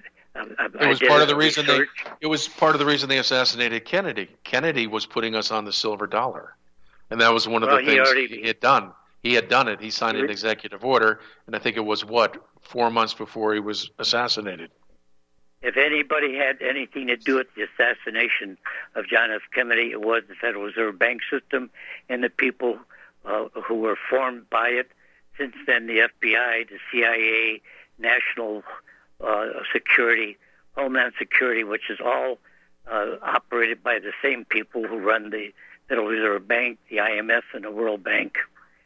It was part of the reason they. It was part of the reason they assassinated Kennedy. Kennedy was putting us on the silver dollar, and that was one of well, the he things already, he had done. He had done it. He signed an executive order, and I think it was what four months before he was assassinated. If anybody had anything to do with the assassination of John F. Kennedy, it was the Federal Reserve Bank system and the people uh, who were formed by it. Since then, the F B I, the C I A, National uh, Security, Homeland Security, which is all uh, operated by the same people who run the Federal Reserve Bank, the I M F, and the World Bank.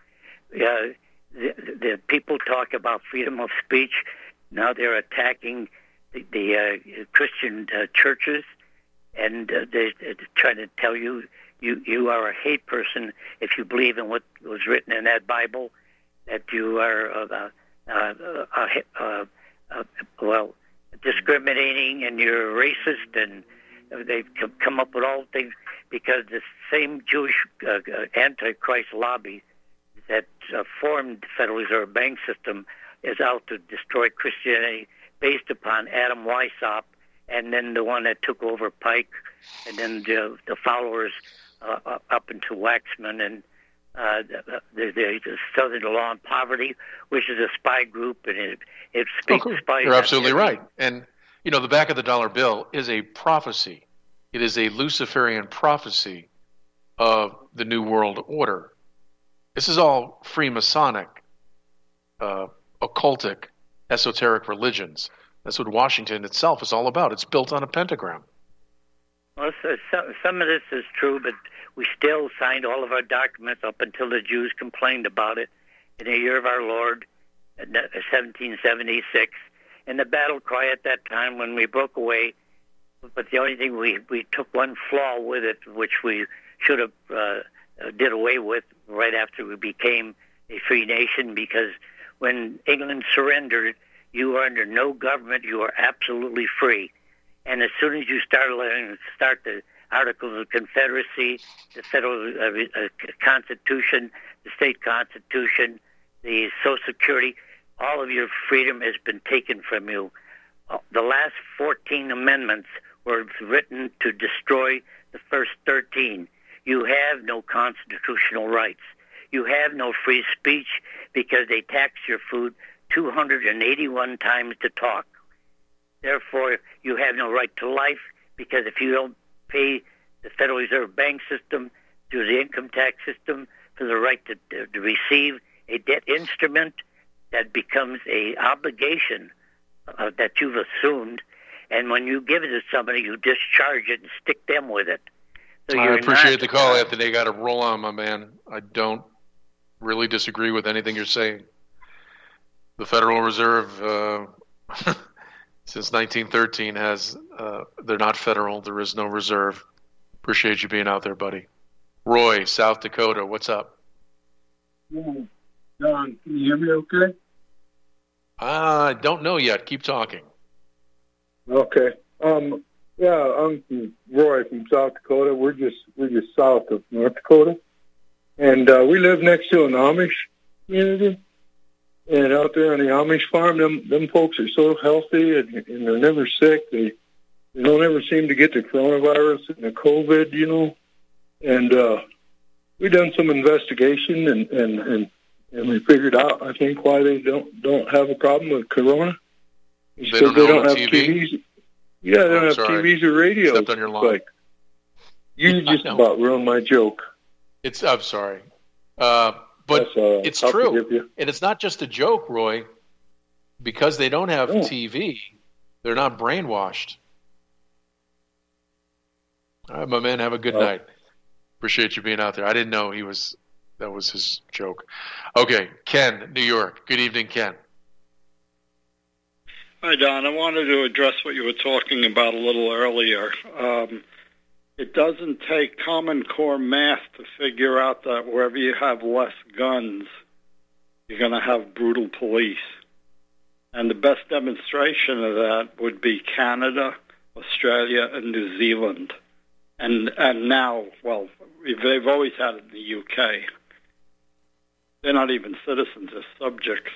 Uh, the, the people talk about freedom of speech. Now they're attacking the, the uh, Christian uh, churches, and uh, they, they're trying to tell you, you you are a hate person if you believe in what was written in that Bible, that you are uh, uh, uh, uh, uh, well, discriminating and you're racist, and they've come up with all things because the same Jewish uh, antichrist lobby that uh, formed the Federal Reserve Bank system is out to destroy Christianity based upon Adam Weishaupt, and then the one that took over Pike, and then the, the followers uh, up into Waxman, and uh, the, the, the Southern Law and Poverty, which is a spy group, and it, it speaks okay. spies. You're absolutely right. And, you know, the back of the dollar bill is a prophecy. It is a Luciferian prophecy of the New World Order. This is all Freemasonic, uh, occultic, esoteric religions. That's what Washington itself is all about. It's built on a pentagram. Well, so, some, some of this is true, but we still signed all of our documents up until the Jews complained about it in the year of our Lord, seventeen seventy-six. And the battle cry at that time when we broke away, but the only thing we, we took one flaw with it, which we should have uh, did away with right after we became a free nation, because when England surrendered, you are under no government. You are absolutely free. And as soon as you start letting start the Articles of Confederacy, the Federal uh, uh, Constitution, the State Constitution, the Social Security, all of your freedom has been taken from you. Uh, the last fourteen amendments were written to destroy the first thirteen. You have no constitutional rights. You have no free speech because they tax your food two hundred eighty-one times to talk. Therefore, you have no right to life because if you don't pay the Federal Reserve Bank system through the income tax system for the right to, to, to receive a debt instrument, that becomes a obligation uh, that you've assumed. And when you give it to somebody, you discharge it and stick them with it. So I you're appreciate not, the call, uh, Anthony. I got to roll on, my man. I don't really disagree with anything you're saying. The Federal Reserve, uh, since nineteen thirteen, has uh, they're not federal. There is no reserve. Appreciate you being out there, buddy. Roy, South Dakota, what's up? John, can you hear me okay? I uh, don't know yet. Keep talking. Okay. Um, yeah, I'm from Roy from South Dakota. We're just we're just south of North Dakota, and uh, we live next to an Amish community. And out there on the Amish farm, them them folks are so healthy and, and they're never sick. They they don't ever seem to get the coronavirus and the COVID, you know. And uh, we done some investigation and, and, and, and we figured out, I think, why they don't don't have a problem with corona. They don't, they don't have T V? T Vs. Yeah, they don't oh, have sorry. T Vs or radios. Stepped on your lawn. Like, you just about ruined my joke. It's. I'm sorry. Uh, But uh, it's I'll true. forgive you. And it's not just a joke, Roy. Because they don't have Oh. T V, they're not brainwashed. All right, my man, have a good Oh. night. Appreciate you being out there. I didn't know he was, that was his joke. Okay, Ken, New York. Good evening, Ken. Hi, Don. I wanted to address what you were talking about a little earlier. Um, it doesn't take Common Core math to figure out that wherever you have less guns, you're going to have brutal police. And the best demonstration of that would be Canada, Australia, and New Zealand. And and now, well, they've always had it in the U K. They're not even citizens, they're subjects.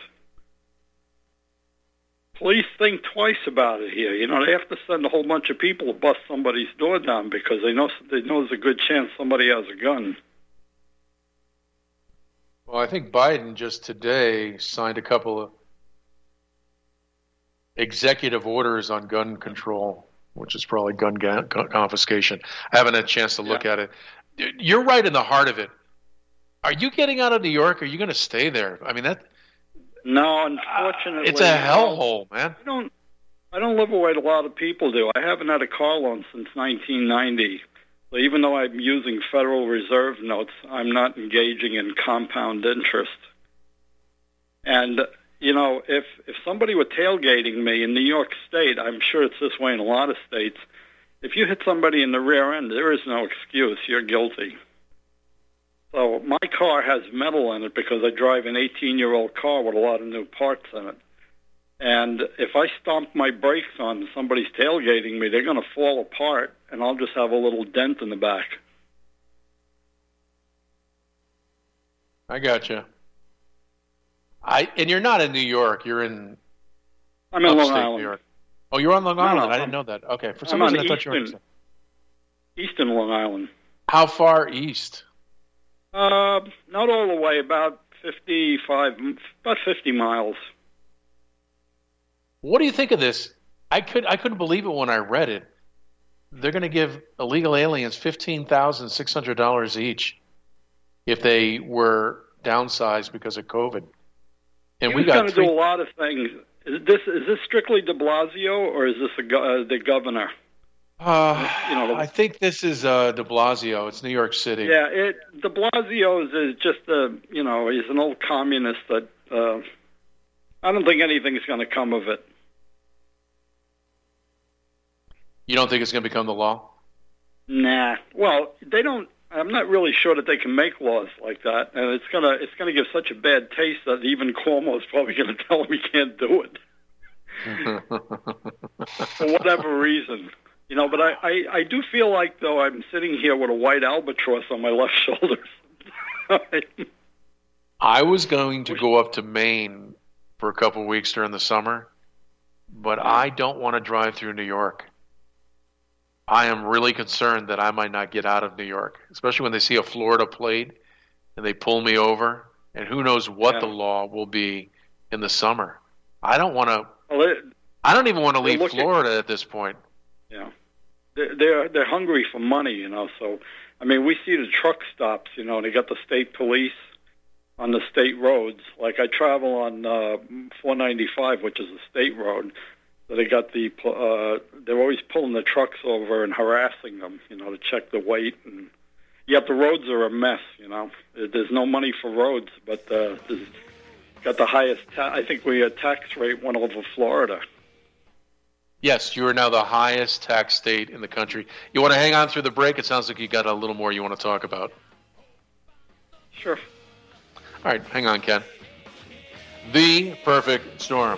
Police think twice about it here. You know, they have to send a whole bunch of people to bust somebody's door down because they know they know there's a good chance somebody has a gun. Well, I think Biden just today signed a couple of executive orders on gun control, which is probably gun ga- confiscation. I haven't had a chance to look yeah. at it. You're right in the heart of it. Are you getting out of New York? Or are you going to stay there? I mean, that. No, unfortunately, uh, it's a hellhole, man. I don't. I don't live the way a lot of people do. I haven't had a car loan since nineteen ninety. So even though I'm using Federal Reserve notes, I'm not engaging in compound interest. And you know, if if somebody were tailgating me in New York State, I'm sure it's this way in a lot of states. If you hit somebody in the rear end, there is no excuse. You're guilty. So my car has metal in it because I drive an eighteen-year-old car with a lot of new parts in it. And if I stomp my brakes on and somebody's tailgating me, they're going to fall apart, and I'll just have a little dent in the back. I gotcha. I and you're not in New York. You're in. I'm in upstate Long Island. New York. Oh, you're on Long No, Island. no, I didn't I'm- know that. Okay, for some I'm reason on I thought you were. Eastern, Eastern Long Island. How far east? Uh, not all the way, about fifty-five, about fifty miles. What do you think of this? I could I couldn't believe it when I read it. They're going to give illegal aliens fifteen thousand six hundred dollars each if they were downsized because of COVID. And He we was got going to three. do a lot of things. Is this is this strictly De Blasio or is this a, go- uh, the governor? Uh, you know, the- I think this is uh, De Blasio. It's New York City. Yeah, it, De Blasio is just a, you know, he's an old communist that uh, I don't think anything's going to come of it. You don't think it's going to become the law? Nah. Well, they don't. I'm not really sure that they can make laws like that, and it's gonna it's gonna give such a bad taste that even Cuomo's probably going to tell him he can't do it for whatever reason. You know, but I, I, I do feel like, though, I'm sitting here with a white albatross on my left shoulder. I was going to go up to Maine for a couple of weeks during the summer, but I don't want to drive through New York. I am really concerned that I might not get out of New York, especially when they see a Florida plate and they pull me over, and who knows what Yeah. the law will be in the summer. I don't want to. Well, it, I don't even want to they're leave looking- Florida at this point. Yeah, they're, they're they're hungry for money, you know. So, I mean, we see the truck stops. You know, they got the state police on the state roads. Like I travel on uh, four ninety-five, which is a state road. So they got the uh, they're always pulling the trucks over and harassing them, you know, to check the weight. And Yet the roads are a mess, you know. There's no money for roads, but uh, there's got the highest, ta- I think we had tax rate went over Florida. Yes, you are now the highest tax state in the country. You want to hang on through the break? It sounds like you got a little more you want to talk about. Sure. All right, hang on, Ken. The Perfect Storm.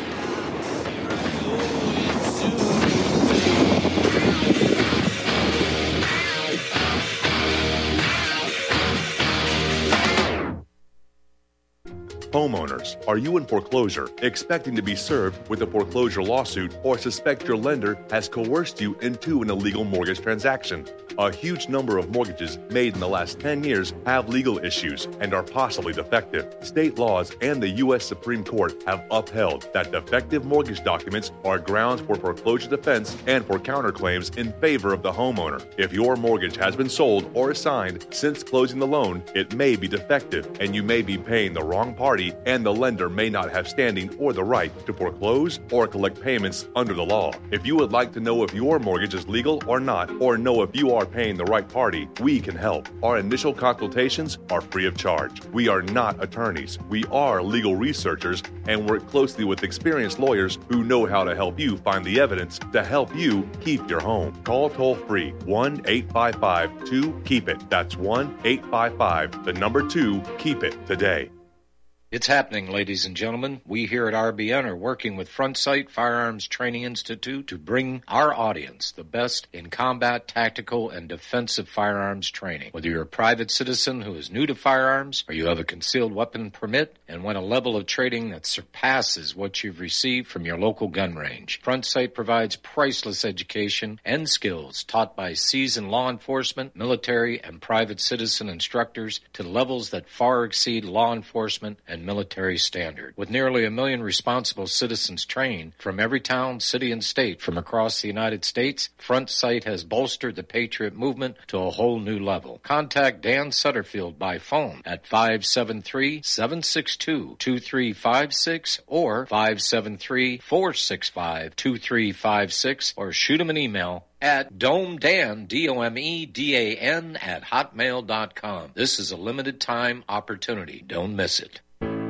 Homeowners, are you in foreclosure, expecting to be served with a foreclosure lawsuit, or suspect your lender has coerced you into an illegal mortgage transaction? A huge number of mortgages made in the last ten years have legal issues and are possibly defective. State laws and the U S Supreme Court have upheld that defective mortgage documents are grounds for foreclosure defense and for counterclaims in favor of the homeowner. If your mortgage has been sold or assigned since closing the loan, it may be defective and you may be paying the wrong party, and the lender may not have standing or the right to foreclose or collect payments under the law. If you would like to know if your mortgage is legal or not, or know if you are paying the right party, we can help. Our initial consultations are free of charge. We are not attorneys. We are legal researchers and work closely with experienced lawyers who know how to help you find the evidence to help you keep your home. Call toll-free one eight five five two keep it. That's one eight five five, the number two, keep it today. It's happening, ladies and gentlemen. We here at R B N are working with Front Sight Firearms Training Institute to bring our audience the best in combat, tactical, and defensive firearms training. Whether you're a private citizen who is new to firearms, or you have a concealed weapon permit and want a level of training that surpasses what you've received from your local gun range, Front Sight provides priceless education and skills taught by seasoned law enforcement, military, and private citizen instructors to levels that far exceed law enforcement and military standard. With nearly a million responsible citizens trained from every town, city, and state from across the United States, Front Sight has bolstered the Patriot movement to a whole new level. Contact Dan Sutterfield by phone at five seven three, seven six two, two three five six or five seven three, four six five, two three five six, or shoot him an email at domedan, D O M E D A N, at hotmail dot com. This is a limited time opportunity. Don't miss it.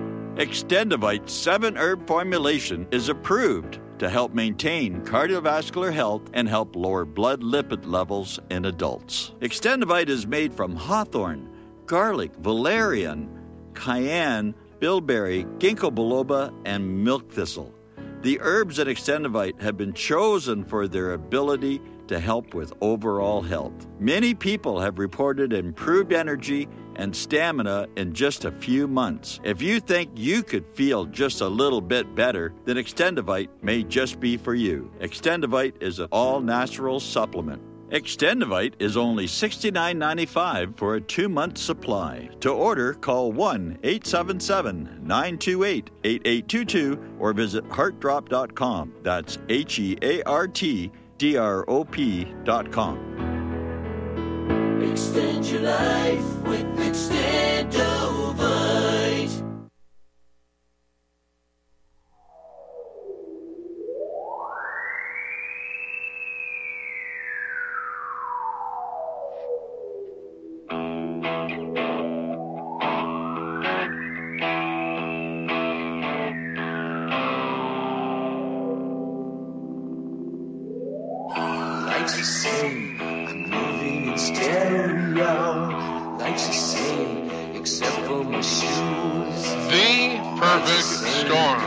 Extendivite seven herb formulation is approved to help maintain cardiovascular health and help lower blood lipid levels in adults. Extendivite is made from hawthorn, garlic, valerian, cayenne, bilberry, ginkgo biloba, and milk thistle. The herbs in Extendivite have been chosen for their ability to help with overall health. Many people have reported improved energy and stamina in just a few months. If you think you could feel just a little bit better, then Extendivite may just be for you. Extendivite is an all-natural supplement. Extendivite is only sixty-nine ninety-five for a two-month supply. To order, call one eight seven seven, nine two eight, eight eight two two or visit heart drop dot com. That's H E A R T D R O P dot com. Extend your life with Extendovite. Like to say, I'm living in stereo. Like to say, except for my shoes. The Perfect Storm.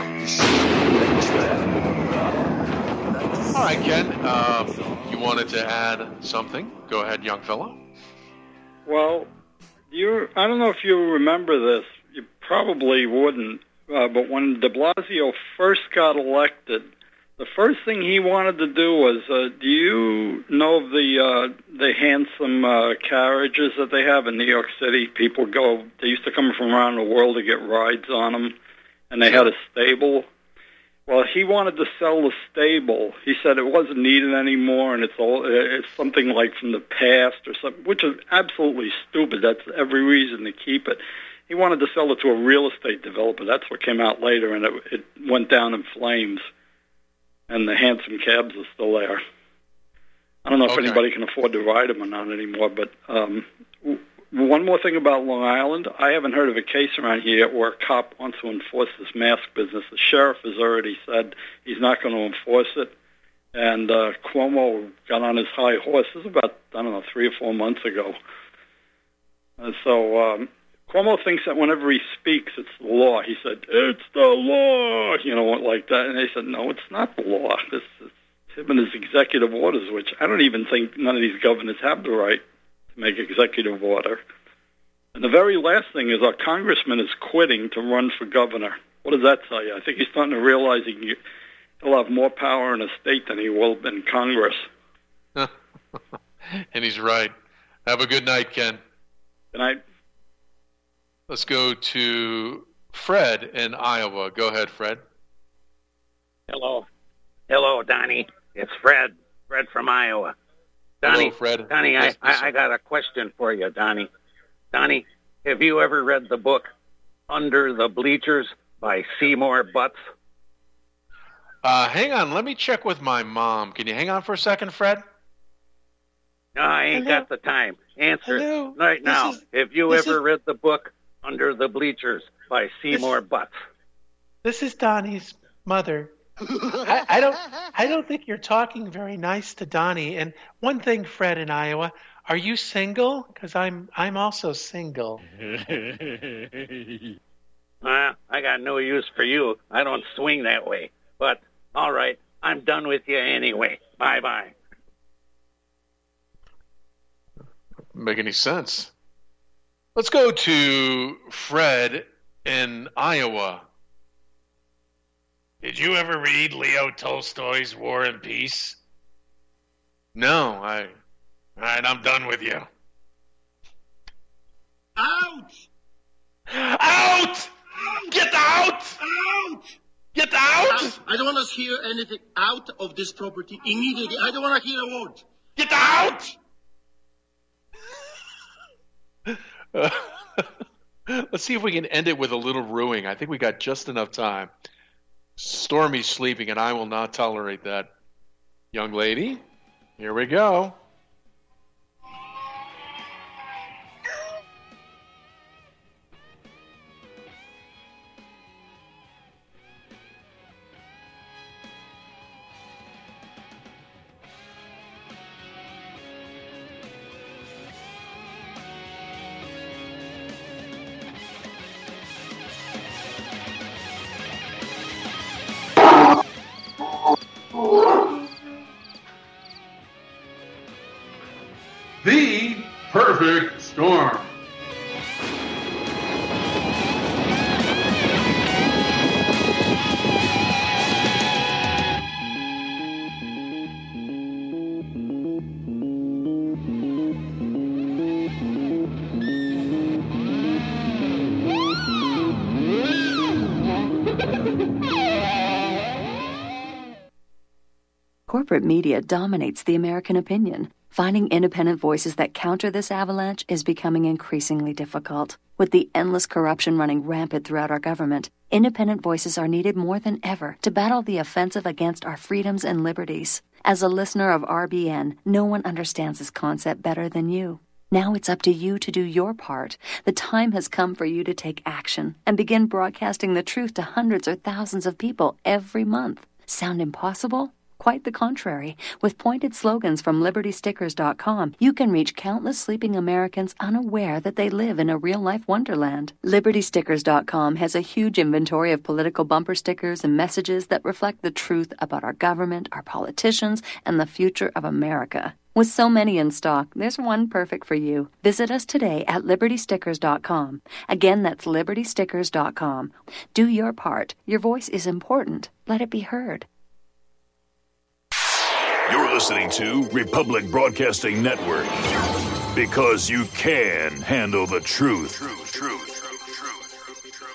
All right, Ken, uh, you wanted to add something? Go ahead, young fellow. Well, you I don't know if you remember this. You probably wouldn't. Uh, but when de Blasio first got elected, the first thing he wanted to do was, uh, do you know of the uh, the handsome uh, carriages that they have in New York City? People go, they used to come from around the world to get rides on them, and they had a stable. Well, he wanted to sell the stable. He said it wasn't needed anymore, and it's all it's something like from the past or something, which is absolutely stupid. That's every reason to keep it. He wanted to sell it to a real estate developer. That's what came out later, and it, it went down in flames. And the handsome cabs are still there. I don't know if okay. anybody can afford to ride them or not anymore, but um, one more thing about Long Island. I haven't heard of a case around here yet where a cop wants to enforce this mask business. The sheriff has already said he's not going to enforce it. And uh, Cuomo got on his high horse. This was about, I don't know, three or four months ago. And so um, Cuomo thinks that whenever he speaks, it's the law. He said, it's the law, you know, like that. And they said, no, it's not the law. This is him and his executive orders, which I don't even think none of these governors have the right to make executive order. And the very last thing is our congressman is quitting to run for governor. What does that tell you? I think he's starting to realize he can, he'll have more power in a state than he will in Congress. And he's right. Have a good night, Ken. Good night. Let's go to Fred in Iowa. Go ahead, Fred. Hello. Hello, Donnie. It's Fred. Fred from Iowa. Donnie, Hello, Fred. Donnie, Yes, I, yes, I, I got a question for you, Donnie. Donnie, have you ever read the book Under the Bleachers by Seymour Butts? Uh, hang on. Let me check with my mom. Can you hang on for a second, Fred? No, I ain't Hello? got the time. Answer Hello? right now. This is- have you this ever is- read the book Under the Bleachers by Seymour Butts? This is Donnie's mother. I, I don't I don't think you're talking very nice to Donnie. And one thing, Fred in Iowa, are you single? Because I'm I'm also single. Uh, I got no use for you. I don't swing that way. But, all right, I'm done with you anyway. Bye-bye. Make any sense? Let's go to Fred in Iowa. Did you ever read Leo Tolstoy's War and Peace? No, I. All right, I'm done with you. Out! Out! Get out! Out! Get out! Out! I don't want to hear anything out of this property immediately. I don't want to hear a word. Get out! Uh, let's see if we can end it with a little ruining. I think we got just enough time. Stormy's sleeping, and I will not tolerate that. Young lady, here we go. The perfect storm. Corporate media dominates the American opinion. Finding independent voices that counter this avalanche is becoming increasingly difficult. With the endless corruption running rampant throughout our government, independent voices are needed more than ever to battle the offensive against our freedoms and liberties. As a listener of R B N, no one understands this concept better than you. Now it's up to you to do your part. The time has come for you to take action and begin broadcasting the truth to hundreds or thousands of people every month. Sound impossible? Quite the contrary. With pointed slogans from Liberty Stickers dot com, you can reach countless sleeping Americans unaware that they live in a real-life wonderland. Liberty Stickers dot com has a huge inventory of political bumper stickers and messages that reflect the truth about our government, our politicians, and the future of America. With so many in stock, there's one perfect for you. Visit us today at Liberty Stickers dot com. Again, that's Liberty Stickers dot com. Do your part. Your voice is important. Let it be heard. You're listening to Republic Broadcasting Network. Because you can handle the truth. Truth, truth.